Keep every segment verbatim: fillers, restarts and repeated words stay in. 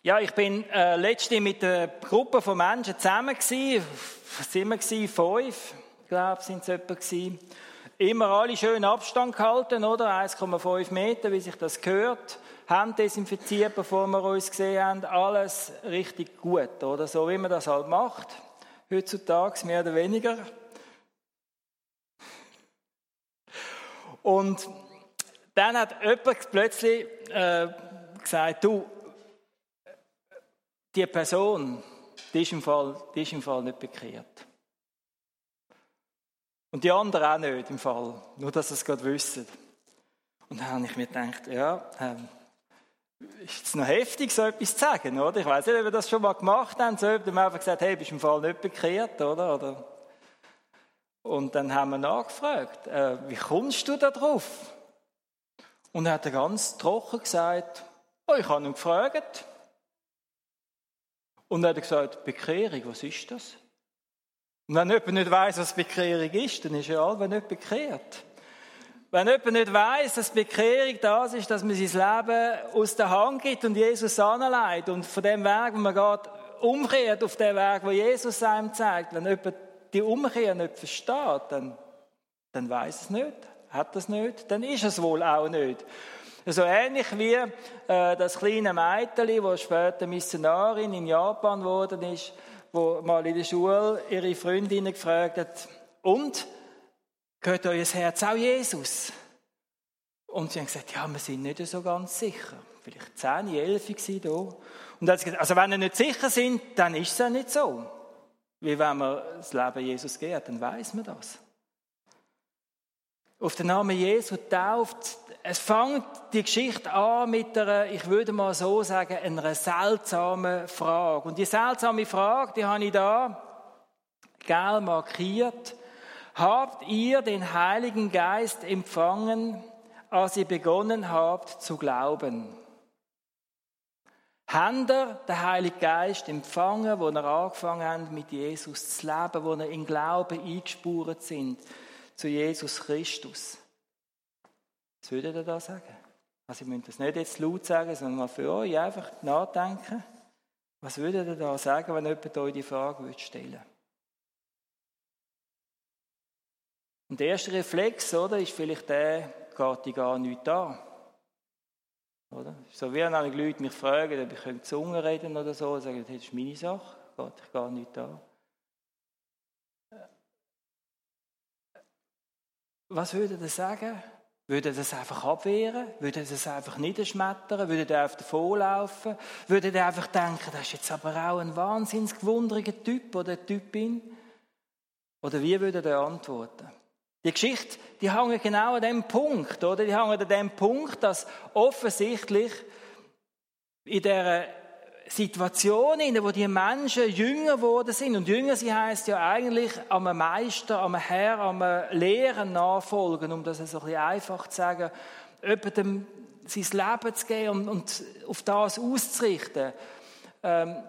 Ja, ich bin äh, letztens mit einer Gruppe von Menschen zusammen gewesen. Was waren wir gewesen? Fünf, glaube ich, sind es etwa gewesen. Immer alle schön Abstand gehalten, oder? eins Komma fünf Meter, wie sich das gehört. Hände desinfiziert, bevor wir uns gesehen haben. Alles richtig gut, oder? So wie man das halt macht. Heutzutage, mehr oder weniger. Und dann hat jemand plötzlich äh, gesagt, du, die Person, die ist, im Fall, die ist im Fall nicht bekehrt. Und die anderen auch nicht im Fall, nur dass sie es gerade wissen. Und dann habe ich mir gedacht, ja, ähm, ist es noch heftig, so etwas zu sagen, oder? Ich weiß nicht, ob wir das schon mal gemacht haben, so haben wir einfach gesagt, hey, bist im Fall nicht bekehrt, oder? oder? Und dann haben wir nachgefragt, äh, wie kommst du da drauf? Und er hat ganz trocken gesagt, oh, ich habe ihn gefragt. Und er hat gesagt, Bekehrung, was ist das? Und wenn jemand nicht weiss, was Bekehrung ist, dann ist er allweil nicht bekehrt. Wenn jemand nicht weiss, dass Bekehrung das ist, dass man sein Leben aus der Hand gibt und Jesus anlegt und von dem Weg, wo man geht, umkehrt auf den Weg, wo Jesus einem zeigt. Wenn jemand die Umkehr nicht versteht, dann, dann weiss es nicht, hat es nicht, dann ist es wohl auch nicht. So ähnlich wie äh, das kleine Mädchen, das später Missionarin in Japan geworden ist, wo mal in der Schule ihre Freundinnen gefragt hat, und, gehört euer Herz auch Jesus? Und sie haben gesagt, ja, wir sind nicht so ganz sicher. Vielleicht zehn, elf waren da. Und dann hat sie gesagt, also wenn wir nicht sicher sind, dann ist es ja nicht so. Wie wenn man das Leben Jesus geht, dann weiss man das. Auf den Namen Jesu tauft. Es fängt die Geschichte an mit einer, ich würde mal so sagen, einer seltsamen Frage. Und die seltsame Frage, die habe ich da gelb markiert. Habt ihr den Heiligen Geist empfangen, als ihr begonnen habt zu glauben? Habt ihr den Heiligen Geist empfangen, wo ihr angefangen habt, mit Jesus zu leben, wo ihr in Glauben eingespurt sind? Zu Jesus Christus. Was würdet ihr da sagen? Also, ich müsst das nicht jetzt laut sagen, sondern mal für euch einfach nachdenken. Was würdet ihr da sagen, wenn jemand euch die Frage stellen würde? Und der erste Reflex, oder, ist vielleicht der, geht die gar nicht an. Oder? So wie wenn Leute mich fragen, ob ich in Zunge reden oder so, sagen, das ist meine Sache, geht ich gar nicht an. Was würde er sagen? Würde er das einfach abwehren? Würde er das einfach niederschmettern? Würde er auf davonlaufen? Würde er einfach denken, das ist jetzt aber auch ein wahnsinnig gewundriger Typ oder Typin? Oder wie würde er antworten? Die Geschichte, die hängt genau an dem Punkt, oder? Die hängt an dem Punkt, dass offensichtlich in dieser Situation, in der die Menschen jünger geworden sind. Und jünger, sie heisst ja eigentlich am Meister, am Herr, am Lehren nachfolgen, um das so ein bisschen einfach zu sagen, jemandem sein Leben zu geben und, und auf das auszurichten. Ähm,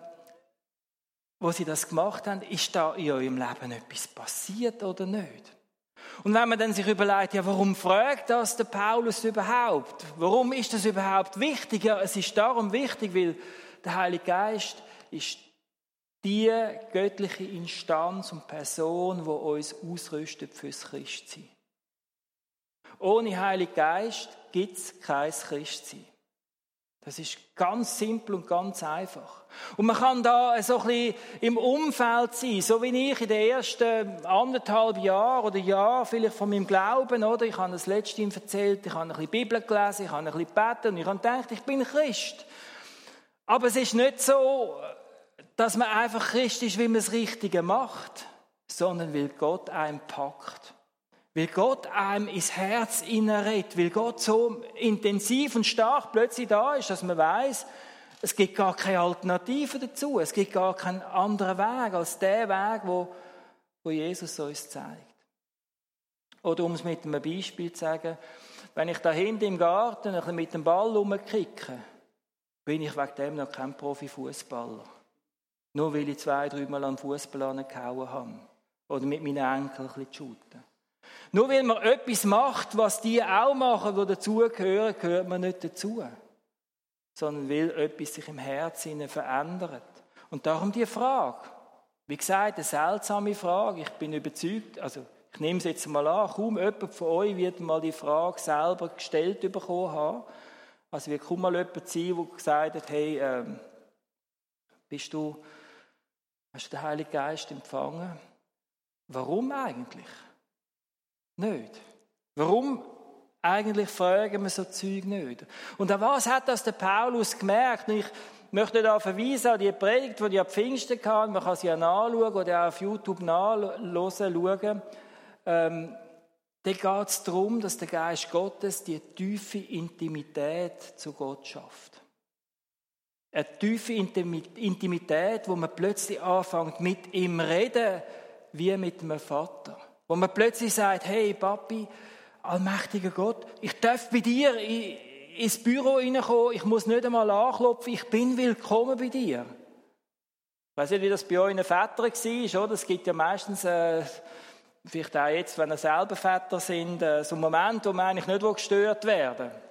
wo sie das gemacht haben, ist da in eurem Leben etwas passiert oder nicht? Und wenn man dann sich überlegt, ja, warum fragt das der Paulus überhaupt? Warum ist das überhaupt wichtig? Ja, es ist darum wichtig, weil der Heilige Geist ist die göttliche Instanz und Person, die uns ausrüstet fürs Christsein. Ohne Heiligen Geist gibt es kein Christsein. Das ist ganz simpel und ganz einfach. Und man kann da so ein bisschen im Umfeld sein, so wie ich in den ersten anderthalb Jahren oder Jahren vielleicht von meinem Glauben, oder? Ich habe das letztens erzählt, ich habe ein bisschen Bibel gelesen, ich habe ein bisschen gebetet und ich habe gedacht, ich bin Christ. Aber es ist nicht so, dass man einfach Christ ist, weil man das Richtige macht, sondern weil Gott einen packt. Weil Gott einem ins Herz hineinredet, weil Gott so intensiv und stark plötzlich da ist, dass man weiss, es gibt gar keine Alternative dazu, es gibt gar keinen anderen Weg als der Weg, wo, wo Jesus uns zeigt. Oder um es mit einem Beispiel zu sagen, wenn ich da hinten im Garten ein bisschen mit dem Ball rumkicke, bin ich wegen dem noch kein Profifußballer. Nur weil ich zwei, dreimal am Fußball angehauen habe. Oder mit meinen Enkeln ein bisschen shooten. Nur weil man etwas macht, was die auch machen, die dazugehören, gehört man nicht dazu. sondern weil etwas sich im Herzen verändert. Und darum die Frage. Wie gesagt, eine seltsame Frage. Ich bin überzeugt, also ich nehme es jetzt mal an, kaum jemand von euch wird mal die Frage selber gestellt bekommen haben. Also wird kaum mal jemand sein, der gesagt hat, hey, ähm, bist du, hast du den Heiligen Geist empfangen? Warum eigentlich? Nicht. Warum eigentlich fragen wir so Zeug nicht? Und an was hat das der Paulus gemerkt? Und ich möchte da verweisen an die Predigt, die ich am Pfingsten hatte. Man kann sie ja nachschauen oder auch auf YouTube nachhören, schauen. Ähm, da geht es darum, dass der Geist Gottes die tiefe Intimität zu Gott schafft. Eine tiefe Intimität, wo man plötzlich anfängt, mit ihm reden, wie mit einem Vater. Wo man plötzlich sagt, hey Papi, allmächtiger Gott, ich darf bei dir ins Büro reinkommen, ich muss nicht einmal anklopfen, ich bin willkommen bei dir. Ich weiss nicht, wie das bei euren Vätern war, oder? Es gibt ja meistens, äh, vielleicht auch jetzt, wenn ihr selber Väter sind, äh, so einen Moment, wo man eigentlich nicht gestört werden will.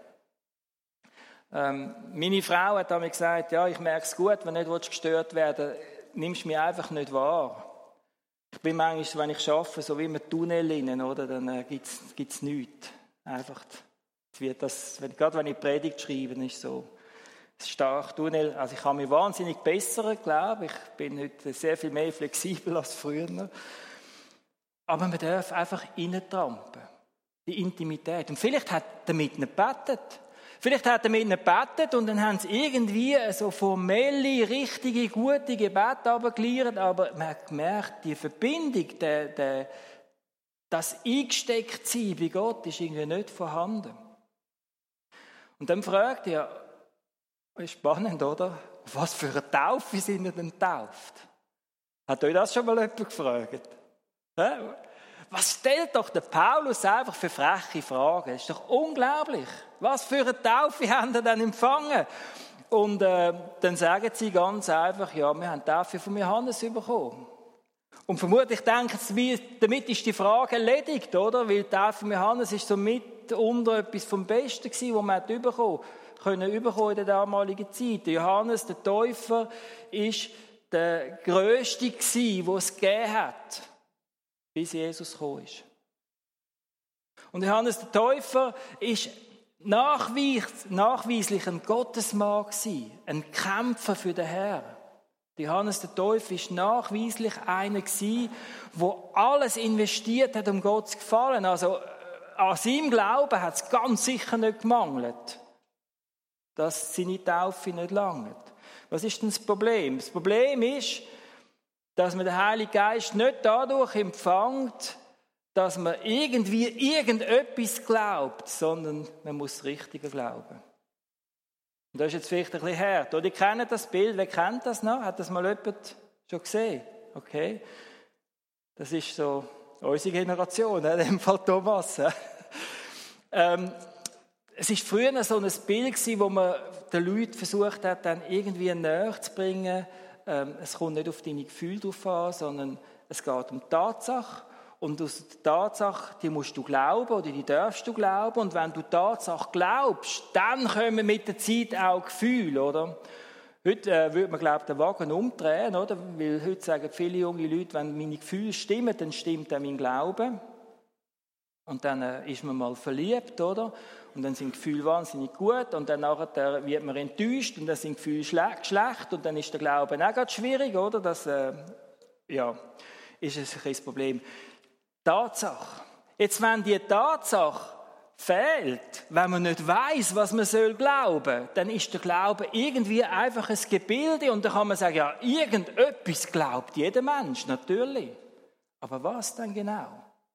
Ähm, meine Frau hat mir gesagt, ja, ich merke es gut, wenn du nicht gestört werden willst, nimmst du mich einfach nicht wahr. Ich bin manchmal, wenn ich arbeite, so wie im Tunnel rein, oder, dann äh, gibt es nichts. Einfach, wie das, wenn, gerade wenn ich Predigt schreibe, ist so ein starker Tunnel. Also ich kann mich wahnsinnig bessern, glaube ich. Ich bin heute sehr viel mehr flexibel als früher. Aber man darf einfach reintrampen. Die Intimität. Und vielleicht hat er damit nicht gebetet. Vielleicht hat er mit ihnen gebetet und dann haben sie irgendwie so formelle, richtige, gute Gebete runtergeliefert, aber man hat gemerkt, die Verbindung, der, der, das Eingestecktsein bei Gott ist irgendwie nicht vorhanden. Und dann fragt er, ist spannend, oder? Auf was für eine Taufe sind ihr denn getauft? Hat euch das schon mal jemand gefragt? Ja? Was stellt doch der Paulus einfach für freche Fragen? Das ist doch unglaublich. Was für eine Taufe haben ihr denn empfangen? Und äh, dann sagen sie ganz einfach, ja, wir haben die Taufe von Johannes bekommen. Und vermutlich denken sie, damit ist die Frage erledigt, oder? Weil die Taufe von Johannes ist so mitunter etwas vom Besten gewesen, was man bekommen können bekommen in der damaligen Zeit. Der Johannes, der Täufer, ist der Größte gewesen, den es gegeben hat, bis Jesus gekommen ist. Und Johannes der Täufer ist nachweis, nachweislich ein Gottesmann gewesen, ein Kämpfer für den Herrn. Johannes der Täufer ist nachweislich einer gewesen, der alles investiert hat, um Gott zu gefallen. Also an seinem Glauben hat es ganz sicher nicht gemangelt, dass seine Taufe nicht langt. Was ist denn das Problem? Das Problem ist, dass man den Heiligen Geist nicht dadurch empfängt, dass man irgendwie irgendetwas glaubt, sondern man muss das Richtige glauben. Und das ist jetzt vielleicht ein bisschen hart. Oder ihr kennt das Bild, wer kennt das noch? Hat das mal jemand schon gesehen? Okay. Das ist so unsere Generation, in dem Fall Thomas. ähm, es war früher so ein Bild gewesen, wo man den Leuten versucht hat, dann irgendwie näher zu bringen. Ähm, es kommt nicht auf deine Gefühle drauf an, sondern es geht um die Tatsache. Und aus der Tatsache, die musst du glauben oder die darfst du glauben. Und wenn du die Tatsache glaubst, dann kommen mit der Zeit auch Gefühle, oder? Heute äh, würde man, glaube ich, den Wagen umdrehen, oder? Weil heute sagen viele junge Leute, wenn meine Gefühle stimmen, dann stimmt auch mein Glaube. Und dann äh, ist man mal verliebt, oder? Und dann sind die Gefühle wahnsinnig gut. Und dann nachher wird man enttäuscht und dann sind die Gefühle schlecht, schlecht. Und dann ist der Glaube auch ganz schwierig, oder? Das äh, ja, ist ein das Problem. Tatsache. Jetzt, wenn die Tatsache fehlt, wenn man nicht weiß, was man soll glauben, dann ist der Glaube irgendwie einfach ein Gebilde und dann kann man sagen, ja, irgendetwas glaubt jeder Mensch, natürlich. Aber was denn genau?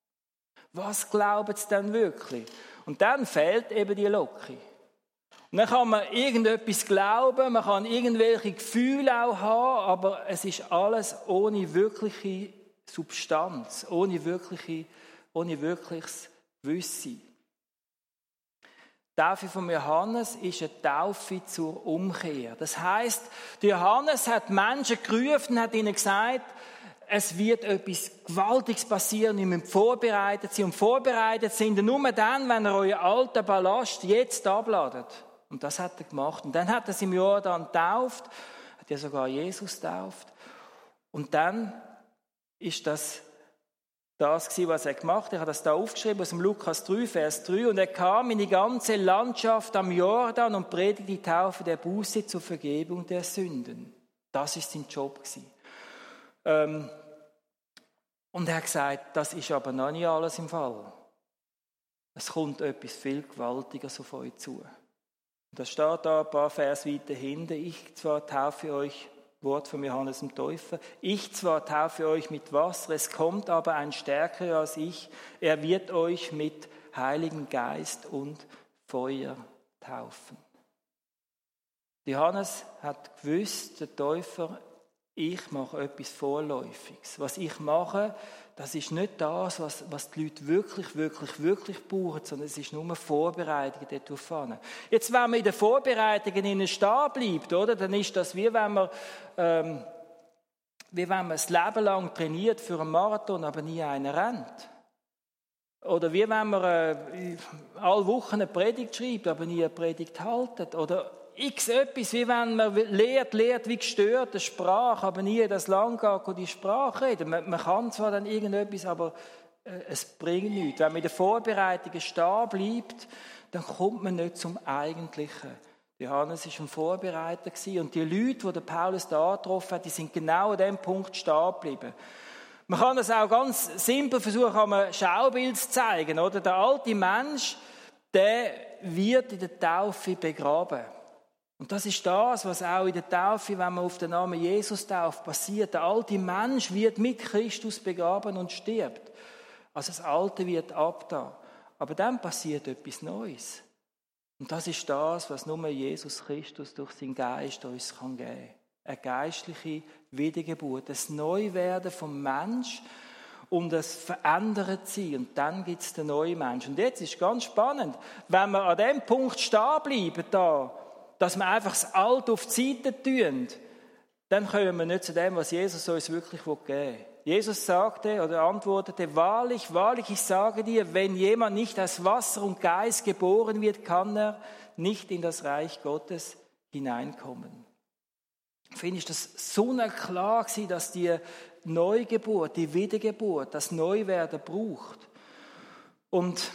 Was glauben sie denn wirklich? Und dann fehlt eben die Locke. Und dann kann man irgendetwas glauben, man kann irgendwelche Gefühle auch haben, aber es ist alles ohne wirkliche Substanz, ohne, wirkliche, ohne wirkliches Wissen. Die Taufe von Johannes ist eine Taufe zur Umkehr. Das heisst, Johannes hat Menschen gerufen, hat ihnen gesagt, es wird etwas Gewaltiges passieren, ihr müsst vorbereitet sein. Und vorbereitet sind ihr nur dann, wenn ihr euren alten Ballast jetzt abladet. Und das hat er gemacht. Und dann hat er es im Jordan getauft, hat ja sogar Jesus getauft. Und dann ist das das gewesen, was er gemacht hat. Ich habe das da aufgeschrieben aus dem Lukas drei, Vers drei. Und er kam in die ganze Landschaft am Jordan und predigte die Taufe der Buße zur Vergebung der Sünden. Das ist sein Job gewesen. Ähm, und er hat gesagt, das ist aber noch nicht alles im Fall. Es kommt etwas viel Gewaltiges auf euch zu. Und das steht da ein paar Vers weiter hinten. Ich zwar taufe euch, Wort von Johannes dem Täufer, ich zwar taufe euch mit Wasser, es kommt aber ein Stärkerer als ich, er wird euch mit Heiligen Geist und Feuer taufen. Johannes hat gewusst, der Täufer, ich mache etwas Vorläufiges. Was ich mache, das ist nicht das, was, was die Leute wirklich, wirklich, wirklich brauchen, sondern es ist nur eine Vorbereitung darauf hin. Jetzt, wenn man in den Vorbereitungen in stehen bleibt, oder, dann ist das wie wenn man, ähm, wie wenn man das Leben lang trainiert für einen Marathon, aber nie einen rennt. Oder wie wenn man äh, alle Wochen eine Predigt schreibt, aber nie eine Predigt haltet. Oder x etwas, wie wenn man lehrt, lehrt wie gestört, eine Sprache, aber nie das lang geht und die Sprache reden. Man, man kann zwar dann irgendetwas, aber äh, es bringt nichts. Wenn man in der Vorbereitung stehen bleibt, dann kommt man nicht zum Eigentlichen. Johannes war ein Vorbereiter und die Leute, die der Paulus da getroffen hat, die sind genau an diesem Punkt stehen geblieben. Man kann das auch ganz simpel versuchen, ein Schaubild zu zeigen. Oder? Der alte Mensch, der wird in der Taufe begraben. Und das ist das, was auch in der Taufe, wenn man auf den Namen Jesus tauft, passiert. Der alte Mensch wird mit Christus begraben und stirbt. Also das Alte wird abgetan. Aber dann passiert etwas Neues. Und das ist das, was nur Jesus Christus durch seinen Geist uns geben kann. Eine geistliche Wiedergeburt, das Neuwerden vom Mensch und das verändert sie. Und dann gibt es den neuen Mensch. Und jetzt ist ganz spannend, wenn wir an dem Punkt stehen bleiben, da, dass wir einfach das Alte auf die Seite tun, dann kommen wir nicht zu dem, was Jesus uns wirklich geben will. Jesus sagte oder antwortete, wahrlich, wahrlich, ich sage dir, wenn jemand nicht aus Wasser und Geist geboren wird, kann er nicht in das Reich Gottes hineinkommen. Finde ich das so klar gewesen, dass die Neugeburt, die Wiedergeburt, das Neuwerden braucht. Und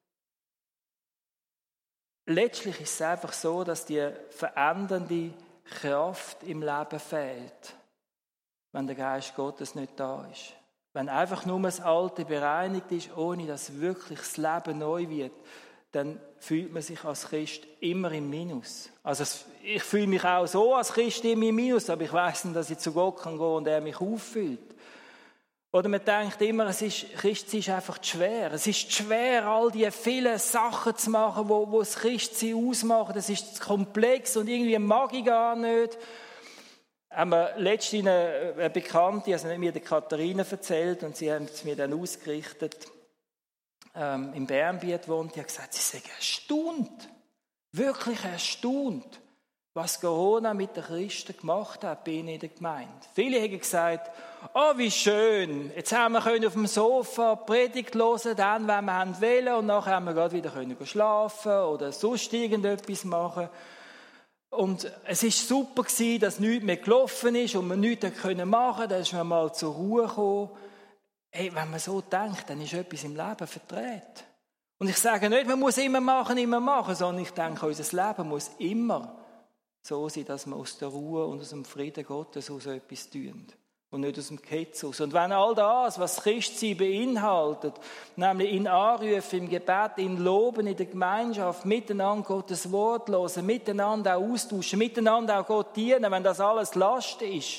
letztlich ist es einfach so, dass die verändernde Kraft im Leben fehlt, wenn der Geist Gottes nicht da ist. Wenn einfach nur das Alte bereinigt ist, ohne dass wirklich das Leben neu wird, dann fühlt man sich als Christ immer im Minus. Also ich fühle mich auch so als Christ immer im Minus, aber ich weiss nicht, dass ich zu Gott kann gehen und er mich auffüllt. Oder man denkt immer, es ist, Christsein ist einfach schwer. Es ist schwer, all die vielen Sachen zu machen, wo, wo das Christsein ausmacht. Es ist komplex und irgendwie mag ich gar nicht. Haben wir letztens eine, eine Bekannte, also nicht mir die Katharina erzählt und sie haben es mir dann ausgerichtet, ähm, im Bernbiet wohnt, die hat gesagt, sie sei erstaunt, wirklich erstaunt, was Corona mit den Christen gemacht hat bei ihnen in der Gemeinde. Viele haben gesagt, oh wie schön, jetzt haben wir auf dem Sofa Predigt hören, dann, wenn wir wollen, und nachher haben wir gerade wieder können schlafen oder sonst irgendetwas machen. Und es war super gewesen, dass nichts mehr gelaufen ist und wir nichts machen können, dann ist man mal zur Ruhe gekommen. Hey, wenn man so denkt, dann ist etwas im Leben verdreht. Und ich sage nicht, man muss immer machen, immer machen, sondern ich denke, unser Leben muss immer so sein, dass wir aus der Ruhe und aus dem Frieden Gottes aus etwas tun. Und nicht aus dem Ketz aus. Und wenn all das, was Christsein beinhaltet, nämlich in Anrufen, im Gebet, in Loben, in der Gemeinschaft, miteinander Gottes Wort hören, miteinander auch austauschen, miteinander auch Gott dienen, wenn das alles Last ist,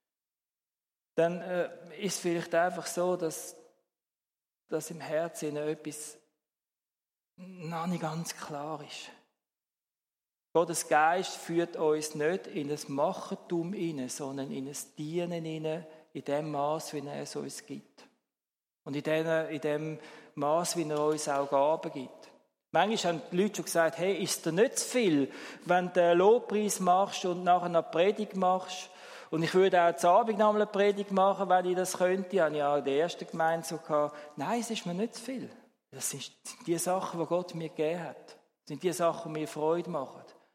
dann äh, ist es vielleicht einfach so, dass, dass im Herzen etwas noch nicht ganz klar ist. Gottes Geist führt uns nicht in das Machertum hinein, sondern in das Dienen hinein, in dem Maß, wie er es uns gibt. Und in dem, in dem Maß, wie er uns auch Gaben gibt. Manchmal haben die Leute schon gesagt, hey, ist dir nicht zu viel, wenn du einen Lobpreis machst und nachher eine Predigt machst? Und ich würde auch zu Abend noch eine Predigt machen, wenn ich das könnte. Ich habe ja in der ersten Gemeinde so gehabt. Nein, es ist mir nicht zu viel. Das sind die Sachen, die Gott mir gegeben hat. Das sind die Sachen, die mir Freude machen.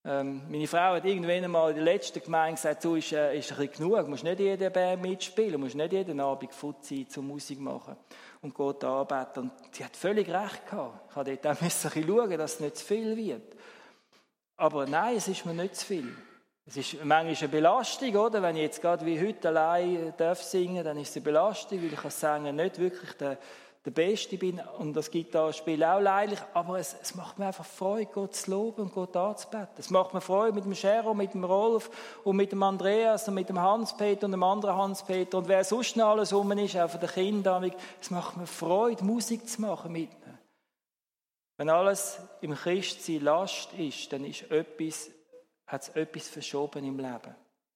Ähm, meine Frau hat irgendwann einmal in der letzten Gemeinde gesagt, so ist, äh, ist ein bisschen genug, du musst nicht jede Band mitspielen, du musst nicht jeden Abend Fuzzi zur Musik machen und Gott anbeten. Und sie hat völlig recht gehabt. Ich musste dort auch ein bisschen schauen, dass es nicht zu viel wird. Aber nein, es ist mir nicht zu viel. Es ist manchmal eine Belastung, oder? Wenn ich jetzt gerade wie heute allein darf singen, dann ist es eine Belastung, weil ich als Sänger nicht wirklich der, der Beste bin und das Gitarrespiel auch leidlich. Aber es, es macht mir einfach Freude, Gott zu loben und Gott anzubeten. Es macht mir Freude mit dem Shero, mit dem Rolf und mit dem Andreas und mit dem Hans-Peter und dem anderen Hans-Peter und wer sonst noch alles rum ist, auch von den Kindern. Es macht mir Freude, Musik zu machen mit ihnen. Wenn alles im Christsein Last ist, dann ist etwas hat es etwas verschoben im Leben.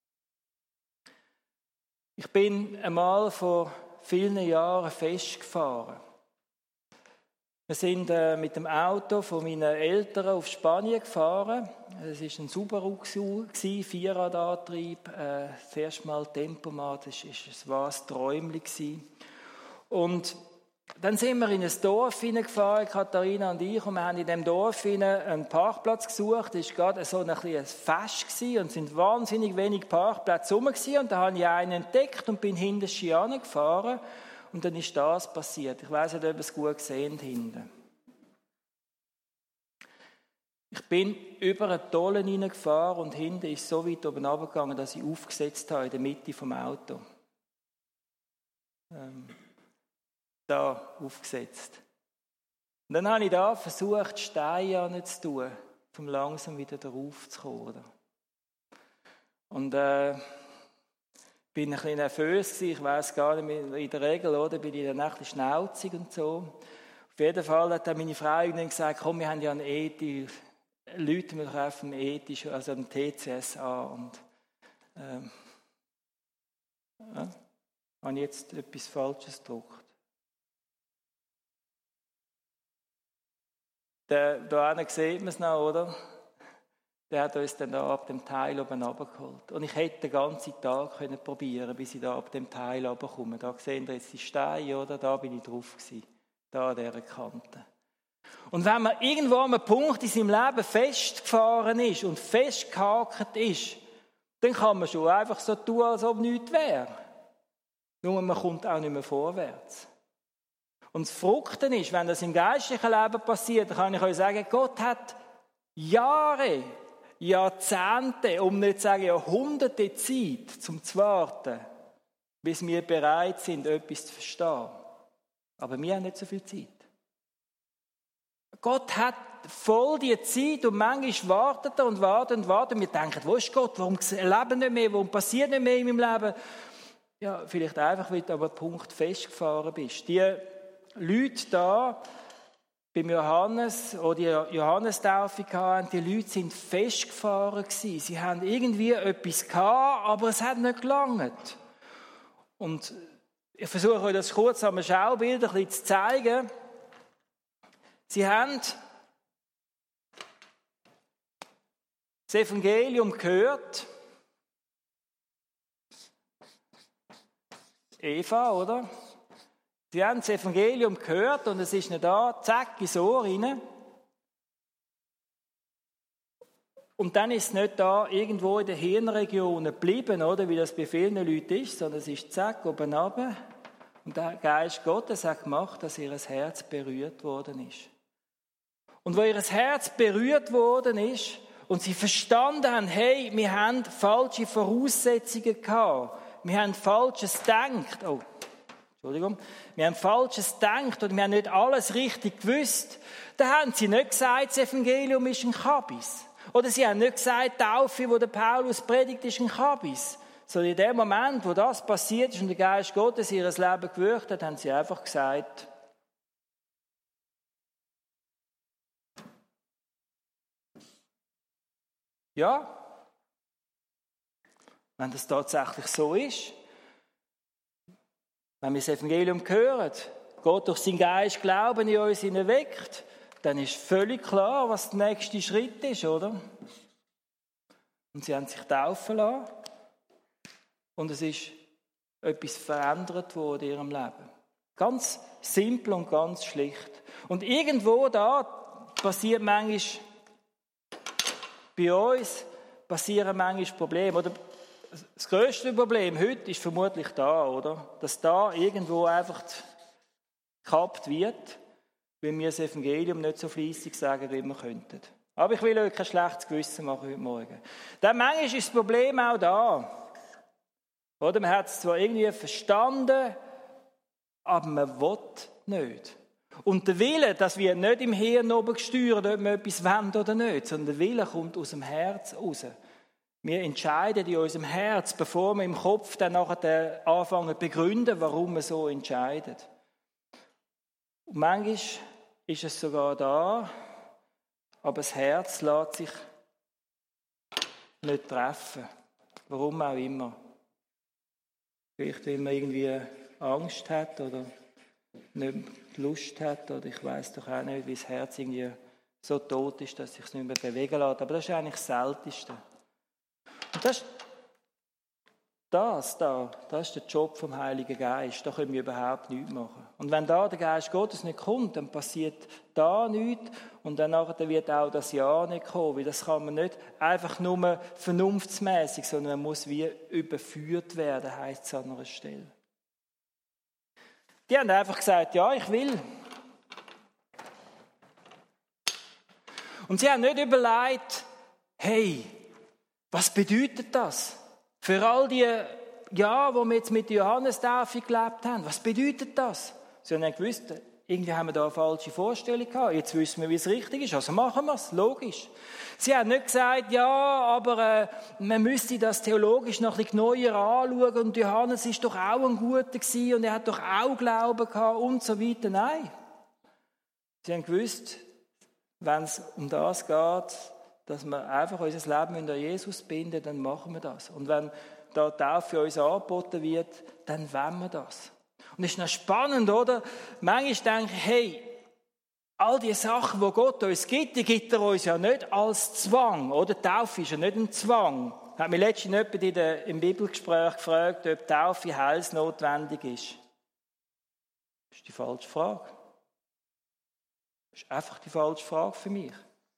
Ich bin einmal vor vielen Jahren festgefahren. Wir sind äh, mit dem Auto von meinen Eltern auf Spanien gefahren. Es war ein Subaru, Vierradantrieb, äh, das erste Mal Tempomat, es war ein Träumchen. Und dann sind wir in ein Dorf hineingefahren, Katharina und ich, und wir haben in diesem Dorf einen Parkplatz gesucht. Es war gerade so ein kleines Fest und es sind wahnsinnig wenig Parkplätze rum gewesen. Und da habe ich einen entdeckt und bin hinten Ski gefahren. Und dann ist das passiert. Ich weiss nicht, ob ihr es gut gesehen hinten. Ich bin über eine Tolle hineingefahren und hinten ist so weit oben runtergegangen, dass ich aufgesetzt habe in der Mitte vom Auto. Ähm. Da aufgesetzt. Und dann habe ich da versucht, Steine anzutun, um langsam wieder darauf zu kommen. Und äh, bin ein bisschen nervös gewesen. Ich weiss gar nicht mehr, in der Regel, oder, bin ich dann ein bisschen schnauzig und so. Auf jeden Fall hat dann meine Frau irgendwann gesagt, komm, wir haben ja einen E T I, Leute wir doch auf dem E T I, also dem T C S an. Und ähm, ja, habe ich jetzt etwas Falsches gedruckt. Der, da sieht man es noch, oder? Der hat uns dann da ab dem Teil oben runtergeholt. Und ich hätte den ganzen Tag können probieren, bis ich da ab dem Teil runterkomme. Da sehen wir jetzt die Steine, oder? Da bin ich drauf gewesen. Da an dieser Kante. Und wenn man irgendwo an einem Punkt in seinem Leben festgefahren ist und festgehakt ist, dann kann man schon einfach so tun, als ob nichts wäre. Nur man kommt auch nicht mehr vorwärts. Und das Verrückte ist, wenn das im geistlichen Leben passiert, dann kann ich euch sagen, Gott hat Jahre, Jahrzehnte, um nicht zu sagen Jahrhunderte Zeit, zum zu warten, bis wir bereit sind, etwas zu verstehen. Aber wir haben nicht so viel Zeit. Gott hat voll die Zeit und manchmal wartet er und wartet und wartet. Wir denken, wo ist Gott? Warum leben nicht mehr? Warum passiert nicht mehr in meinem Leben? Ja, vielleicht einfach, weil du an einem Punkt festgefahren bist. Die Leute da beim Johannes, oder die Johannestaufe hatten, die Leute sind festgefahren gewesen. Sie haben irgendwie etwas gehabt, aber es hat nicht gelangt. Und ich versuche euch das kurz am Schaubild ein bisschen zu zeigen. Sie haben das Evangelium gehört. Eva, oder? Sie haben das Evangelium gehört und es ist nicht da, zack, ins Ohr rein. Und dann ist es nicht da irgendwo in den Hirnregionen geblieben, oder, wie das bei vielen Leuten ist, sondern es ist zack, oben runter. Und der Geist Gottes hat gemacht, dass ihr Herz berührt worden ist. Und wo ihr Herz berührt worden ist und sie verstanden haben, hey, wir haben falsche Voraussetzungen gehabt, wir haben Falsches gedacht, oh, Entschuldigung, wir haben Falsches gedacht und wir haben nicht alles richtig gewusst. Da haben sie nicht gesagt, das Evangelium ist ein Kabis. Oder sie haben nicht gesagt, die Taufe, die der Paulus predigt, ist ein Kabis. Sondern in dem Moment, wo das passiert ist und der Geist Gottes ihr Leben gewirkt hat, haben sie einfach gesagt, ja, wenn das tatsächlich so ist, wenn wir das Evangelium hören, Gott durch seinen Geist Glauben in uns hineinweckt, dann ist völlig klar, was der nächste Schritt ist, oder? Und sie haben sich taufen lassen und es ist etwas verändert worden in ihrem Leben. Ganz simpel und ganz schlicht. Und irgendwo da passiert manchmal Bei uns passieren manchmal Probleme. Oder das grösste Problem heute ist vermutlich da, oder? Dass da irgendwo einfach gekappt wird, weil wir das Evangelium nicht so fleissig sagen, wie wir könnten. Aber ich will euch kein schlechtes Gewissen machen heute Morgen. Dann manchmal ist das Problem auch da. Oder? Man hat es zwar irgendwie verstanden, aber man will nicht. Und der Wille, das wird nicht im Hirn oben gesteuert, ob man etwas wollen oder nicht, sondern der Wille kommt aus dem Herz raus. Wir entscheiden in unserem Herz, bevor wir im Kopf dann nachher anfangen zu begründen, warum wir so entscheiden. Und manchmal ist es sogar da, aber das Herz lässt sich nicht treffen. Warum auch immer. Vielleicht, weil man irgendwie Angst hat oder nicht Lust hat oder ich weiß doch auch nicht, wie das Herz irgendwie so tot ist, dass es sich nicht mehr bewegen lässt. Aber das ist eigentlich das Seltenste. Und das, das da, das ist der Job vom Heiligen Geist. Da können wir überhaupt nichts machen. Und wenn da der Geist Gottes nicht kommt, dann passiert da nichts und dann wird auch das Ja nicht kommen. Weil das kann man nicht einfach nur vernunftsmäßig, sondern man muss wie überführt werden, heisst es an einer Stelle. Die haben einfach gesagt, ja, ich will. Und sie haben nicht überlegt, hey, was bedeutet das? Für all die Jahre, die wir jetzt mit Johannestaufe gelebt haben, was bedeutet das? Sie haben gewusst, irgendwie haben wir da eine falsche Vorstellung gehabt. Jetzt wissen wir, wie es richtig ist, also machen wir es, logisch. Sie haben nicht gesagt, ja, aber äh, man müsste das theologisch noch ein bisschen neuer anschauen und Johannes ist doch auch ein Guter gewesen und er hat doch auch Glauben gehabt und so weiter. Nein. Sie haben gewusst, wenn es um das geht, dass wir einfach unser Leben an Jesus binden, dann machen wir das. Und wenn da die Taufe uns angeboten wird, dann wollen wir das. Und es ist noch spannend, oder? Manchmal denke ich, hey, all die Sachen, die Gott uns gibt, die gibt er uns ja nicht als Zwang, oder? Die Taufe ist ja nicht ein Zwang. Ich habe mich letztens jemand in der, im Bibelgespräch gefragt, ob Taufe heilsnotwendig ist. Das ist die falsche Frage. Das ist einfach die falsche Frage für mich.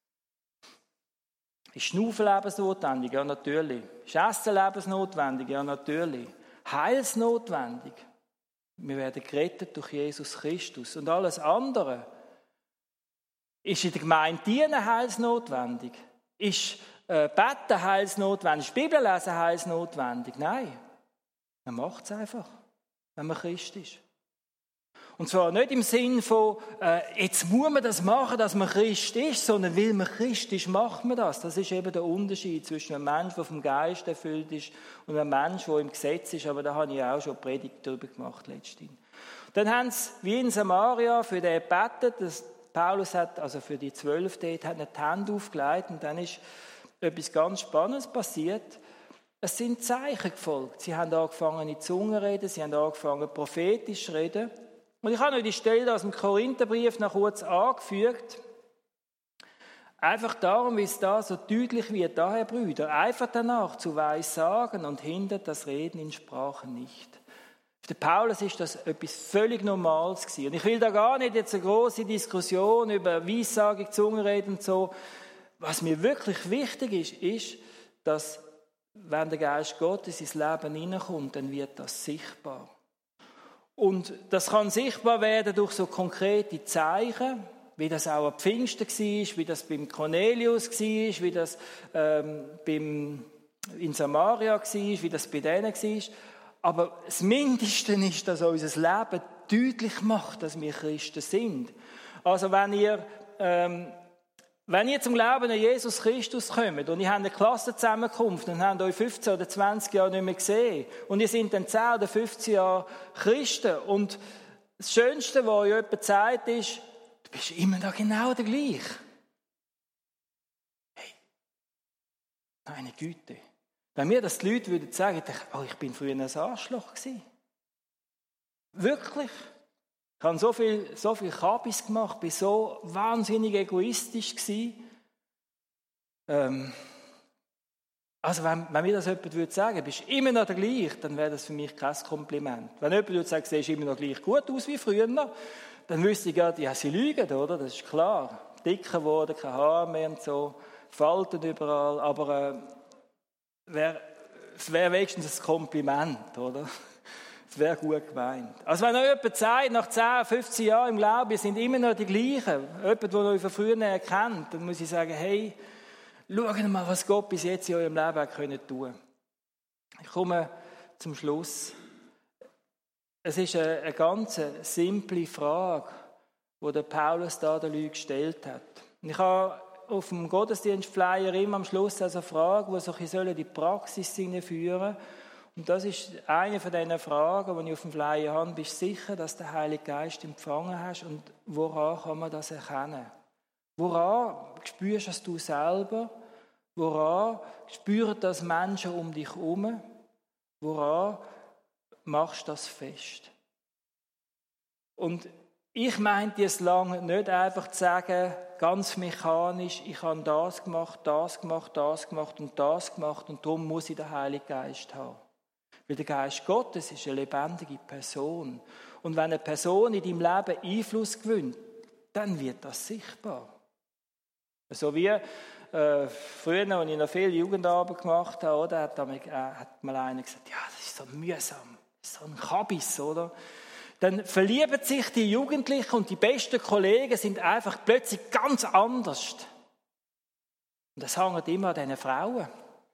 Ist Schnaufen lebensnotwendig? Ja, natürlich. Ist Essen lebensnotwendig? Ja, natürlich. Heilsnotwendig? Wir werden gerettet durch Jesus Christus. Und alles andere ist in der Gemeinde dienen heilsnotwendig? Ist äh, Beten heilsnotwendig? Ist Bibellesen heilsnotwendig? Nein. Man macht es einfach, wenn man Christ ist. Und zwar nicht im Sinn von, äh, jetzt muss man das machen, dass man Christ ist, sondern weil man Christ ist, macht man das. Das ist eben der Unterschied zwischen einem Menschen, der vom Geist erfüllt ist, und einem Menschen, der im Gesetz ist. Aber da habe ich auch schon Predigt darüber gemacht letztens. Dann haben sie, wie in Samaria, für den gebetet. Das, Paulus hat, also für die Zwölf dort, hat nicht die Hände aufgelegt. Und dann ist etwas ganz Spannendes passiert. Es sind Zeichen gefolgt. Sie haben angefangen, in Zungen zu reden, sie haben angefangen, prophetisch zu reden. Und ich habe euch die Stelle aus dem Korintherbrief noch kurz angefügt. Einfach darum, wie es da so deutlich wird, daher Brüder, einfach danach zu Weissagen und hindert das Reden in Sprachen nicht. Für den Paulus ist das etwas völlig Normales gewesen. Und ich will da gar nicht jetzt eine große Diskussion über Weissagung, Zungenreden und so. Was mir wirklich wichtig ist, ist, dass wenn der Geist Gottes ins Leben hineinkommt, dann wird das sichtbar. Und das kann sichtbar werden durch so konkrete Zeichen, wie das auch am Pfingsten war, wie das beim Cornelius war, wie das ähm, beim, in Samaria war, wie das bei denen war. Aber das Mindeste ist, dass unser Leben deutlich macht, dass wir Christen sind. Also wenn ihr, ähm, wenn ihr zum Glauben an Jesus Christus kommt und ihr habt eine Klassenzusammenkunft und habt euch fünfzehn oder zwanzig Jahre nicht mehr gesehen und ihr seid dann zehn oder fünfzehn Jahre Christen und das Schönste, was euch jemand sagt, ist, du bist immer noch genau der gleiche. Hey, meine Güte. Wenn mir das die Leute würden sagen, ich denke, oh, ich bin früher ein Arschloch gewesen. Wirklich. Ich habe so viel, so viel Kabis gemacht, bin so wahnsinnig egoistisch gewesen. Ähm, also wenn, wenn mir das jemand würde sagen, bist immer noch der gleiche, dann wäre das für mich kein Kompliment. Wenn jemand würde sagen, siehst immer noch gleich gut aus wie früher, dann wüsste ich ja, ja, sie lügen, oder? Das ist klar. Dicker geworden, kein Haar mehr und so. Falten überall, aber äh, wär, es wäre wenigstens ein Kompliment, oder? Es wäre gut gemeint. Also wenn noch jemand sagt, nach zehn, fünfzehn Jahren im Glauben, wir sind immer noch die gleichen, jemand, der euch von früher erkennt, dann muss ich sagen, hey, schaut mal, was Gott bis jetzt in eurem Leben hat können tun. Ich komme zum Schluss. Es ist eine, eine ganz simple Frage, die der Paulus da den Leuten gestellt hat. Und ich habe auf dem Gottesdienstflyer immer am Schluss also eine Frage, die so in die Praxis führen. Und das ist eine von diesen Fragen, die ich auf dem Flyer habe. Bist du sicher, dass du den Heiligen Geist empfangen hast? Und woran kann man das erkennen? Woran spürst das du selber? Woran spüren das Menschen um dich herum? Woran machst du das fest? Und ich meinte es lange nicht einfach zu sagen, ganz mechanisch, ich habe das gemacht, das gemacht, das gemacht und das gemacht und darum muss ich den Heiligen Geist haben. Weil der Geist Gottes ist eine lebendige Person. Und wenn eine Person in deinem Leben Einfluss gewinnt, dann wird das sichtbar. So wie äh, früher, als ich noch viel Jugendarbeit gemacht habe, oder, hat, äh, hat mal einer gesagt, ja, das ist so mühsam, das ist so ein Kabis, oder? Dann verlieben sich die Jugendlichen und die besten Kollegen sind einfach plötzlich ganz anders. Und das hängt immer an diesen Frauen.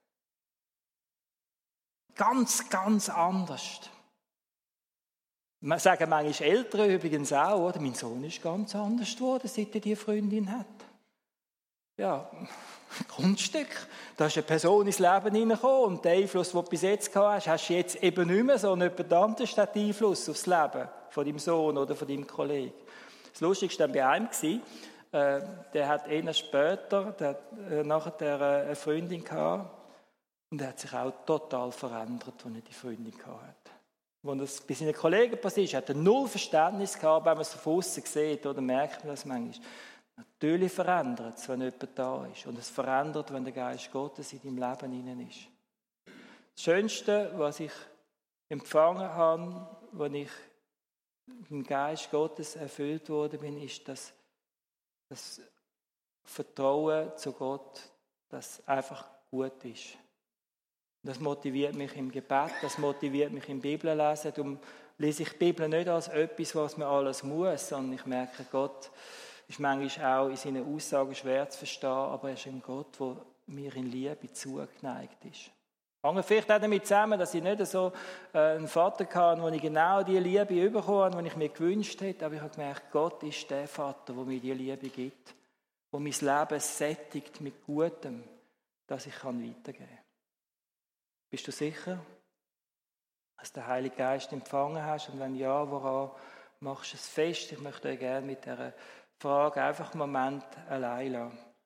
Ganz, ganz anders. Wir sagen manchmal Eltern übrigens auch, oder? Mein Sohn ist ganz anders geworden, seit er diese Freundin hat. Ja, Grundstück. Da ist eine Person ins Leben hineingekommen und den Einfluss, den du bis jetzt gehabt hast, hast du jetzt eben nicht mehr, sondern jemand anderes hat Einfluss aufs Leben von deinem Sohn oder von deinem Kollegen. Das Lustigste war bei einem, äh, der hat eher später, der hat äh, nachher eine Freundin gehabt und er hat sich auch total verändert, als er die Freundin gehabt hat. Als das bei seinen Kollegen passiert ist, hat er null Verständnis gehabt, wenn man es von außen sieht, oder merkt man das manchmal. Natürlich verändert es, wenn jemand da ist. Und es verändert, wenn der Geist Gottes in deinem Leben hinein ist. Das Schönste, was ich empfangen habe, als ich im Geist Gottes erfüllt worden bin, ist das, das Vertrauen zu Gott, das einfach gut ist. Das motiviert mich im Gebet, das motiviert mich im Bibellesen. Darum lese ich die Bibel nicht als etwas, was man alles muss, sondern ich merke, Gott ist manchmal auch in seinen Aussagen schwer zu verstehen, aber er ist ein Gott, der mir in Liebe zugeneigt ist. Hängt vielleicht auch damit zusammen, dass ich nicht so einen Vater hatte, wo ich genau diese Liebe bekommen habe, die ich mir gewünscht hätte, aber ich habe gemerkt, Gott ist der Vater, der mir diese Liebe gibt, der mein Leben sättigt mit Gutem, das ich weitergeben kann. Bist du sicher, dass du den Heiligen Geist empfangen hast? Und wenn ja, woran machst du es fest? Ich möchte euch gerne mit dieser Frage einfach einen Moment allein lassen.